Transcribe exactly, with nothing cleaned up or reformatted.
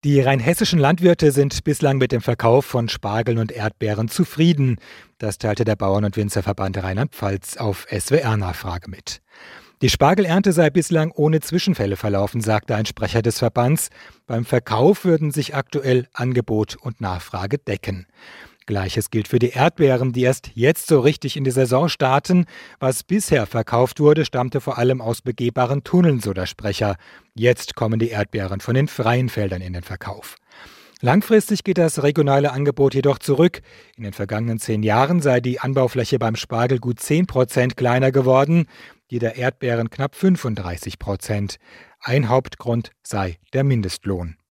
Die rheinhessischen Landwirte sind bislang mit dem Verkauf von Spargeln und Erdbeeren zufrieden. Das teilte der Bauern- und Winzerverband Rheinland-Pfalz auf S W R-Nachfrage mit. Die Spargelernte sei bislang ohne Zwischenfälle verlaufen, sagte ein Sprecher des Verbands. Beim Verkauf würden sich aktuell Angebot und Nachfrage decken. Gleiches gilt für die Erdbeeren, die erst jetzt so richtig in die Saison starten. Was bisher verkauft wurde, stammte vor allem aus begehbaren Tunneln, so der Sprecher. Jetzt kommen die Erdbeeren von den freien Feldern in den Verkauf. Langfristig geht das regionale Angebot jedoch zurück. In den vergangenen zehn Jahren sei die Anbaufläche beim Spargel gut zehn Prozent kleiner geworden, die der Erdbeeren knapp fünfunddreißig Prozent. Ein Hauptgrund sei der Mindestlohn.